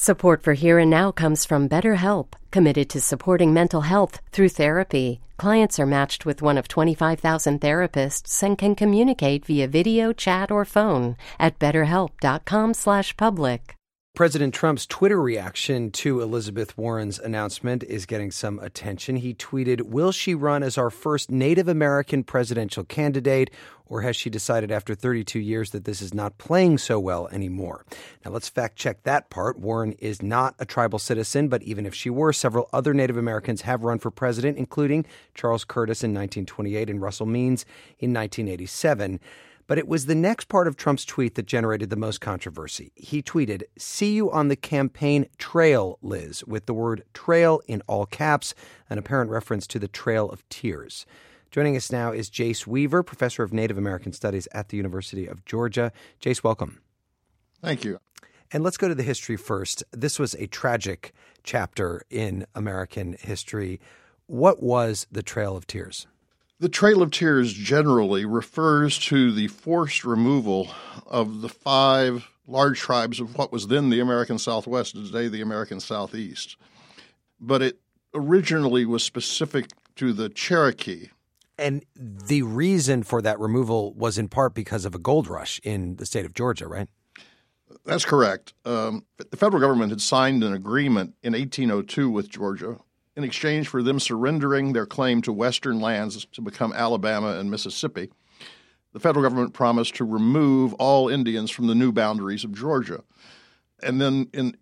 Support for Here and Now comes from BetterHelp, committed to supporting mental health through therapy. Clients are matched with one of 25,000 therapists and can communicate via video, chat, or phone at betterhelp.com/public. President Trump's Twitter reaction to Elizabeth Warren's announcement is getting some attention. He tweeted, "Will she run as our first Native American presidential candidate, or has she decided after 32 years that this is not playing so well anymore?" Now, let's fact check that part. Warren is not a tribal citizen, but even if she were, several other Native Americans have run for president, including Charles Curtis in 1928 and Russell Means in 1987. But it was the next part of Trump's tweet that generated the most controversy. He tweeted, "See you on the campaign trail, Liz," with the word trail in all caps, an apparent reference to the Trail of Tears. Joining us now is Jace Weaver, professor of Native American Studies at the University of Georgia. Jace, welcome. Thank you. And let's go to the history first. This was a tragic chapter in American history. What was the Trail of Tears? The Trail of Tears generally refers to the forced removal of the 5 large tribes of what was then the American Southwest, today the American Southeast. But it originally was specific to the Cherokee. And the reason for that removal was in part because of a gold rush in the state of Georgia, right? That's correct. The federal government had signed an agreement in 1802 with Georgia in exchange for them surrendering their claim to western lands to become Alabama and Mississippi. The federal government promised to remove all Indians from the new boundaries of Georgia. And then in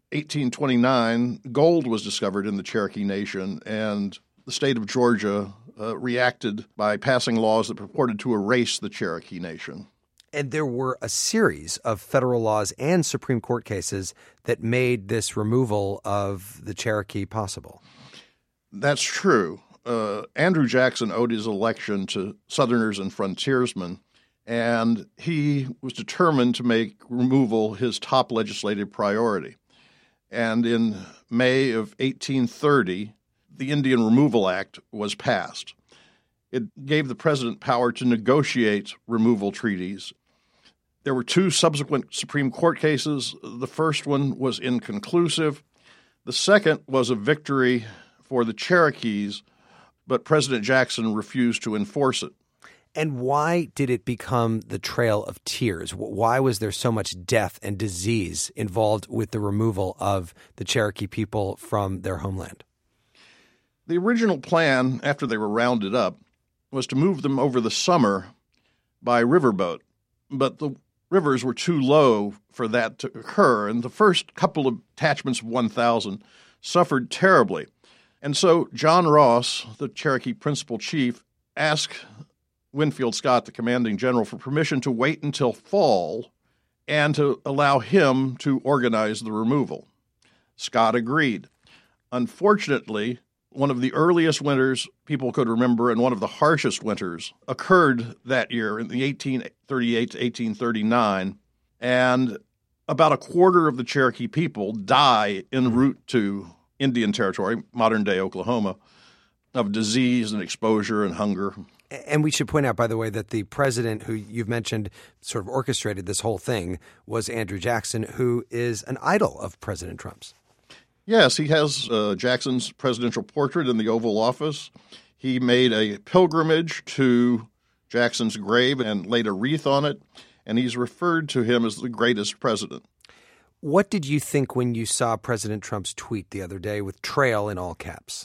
1829, gold was discovered in the Cherokee Nation, and the state of Georgia reacted by passing laws that purported to erase the Cherokee Nation. And there were a series of federal laws and Supreme Court cases that made this removal of the Cherokee possible. That's true. Andrew Jackson owed his election to Southerners and frontiersmen, and he was determined to make removal his top legislative priority. And in May of 1830, the Indian Removal Act was passed. It gave the president power to negotiate removal treaties. There were 2 subsequent Supreme Court cases. The first one was inconclusive. The second was a victory for the Cherokees, but President Jackson refused to enforce it. And why did it become the Trail of Tears? Why was there so much death and disease involved with the removal of the Cherokee people from their homeland? The original plan, after they were rounded up, was to move them over the summer by riverboat, but the rivers were too low for that to occur, and the first couple of detachments of 1,000 suffered terribly. And so John Ross, the Cherokee principal chief, asked Winfield Scott, the commanding general, for permission to wait until fall and to allow him to organize the removal. Scott agreed. Unfortunately, one of the earliest winters people could remember and one of the harshest winters occurred that year in the 1838 to 1839, and about a quarter of the Cherokee people die en route to Indian Territory, modern-day Oklahoma, of disease and exposure and hunger. And we should point out, by the way, that the president who you've mentioned sort of orchestrated this whole thing was Andrew Jackson, who is an idol of President Trump's. Yes, he has Jackson's presidential portrait in the Oval Office. He made a pilgrimage to Jackson's grave and laid a wreath on it, and he's referred to him as the greatest president. What did you think when you saw President Trump's tweet the other day with trail in all caps?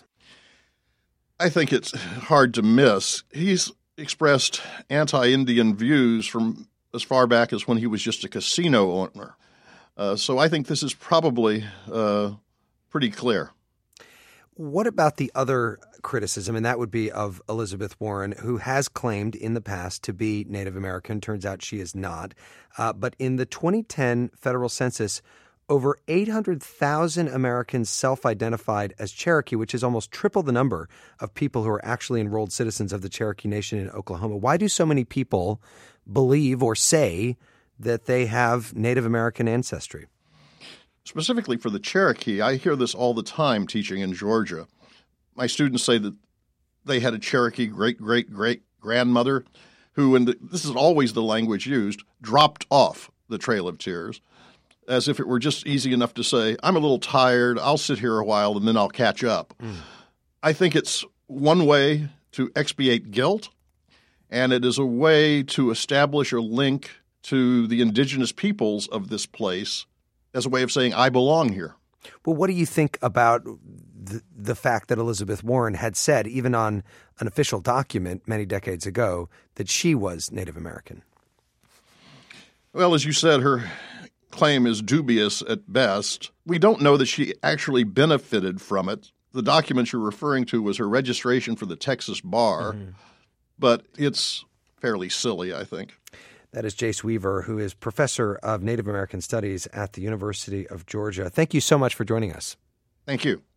I think it's hard to miss. He's expressed anti-Indian views from as far back as when he was just a casino owner. So I think this is probably pretty clear. What about the other criticism, and that would be of Elizabeth Warren, who has claimed in the past to be Native American? Turns out she is not. But in the 2010 federal census, over 800,000 Americans self-identified as Cherokee, which is almost triple the number of people who are actually enrolled citizens of the Cherokee Nation in Oklahoma. Why do so many people believe or say that they have Native American ancestry? Specifically for the Cherokee, I hear this all the time teaching in Georgia. My students say that they had a Cherokee great-great-great-grandmother who, and this is always the language used, dropped off the Trail of Tears. as if it were just easy enough to say, I'm a little tired, I'll sit here a while, and then I'll catch up. I think it's one way to expiate guilt, and it is a way to establish a link to the indigenous peoples of this place as a way of saying, I belong here. Well, what do you think about the fact that Elizabeth Warren had said, even on an official document many decades ago, that she was Native American? Well, as you said, her claim is dubious at best. We don't know that she actually benefited from it. The document you're referring to was her registration for the Texas bar, but it's fairly silly, I think. That is Jace Weaver, who is professor of Native American Studies at the University of Georgia. Thank you so much for joining us. Thank you.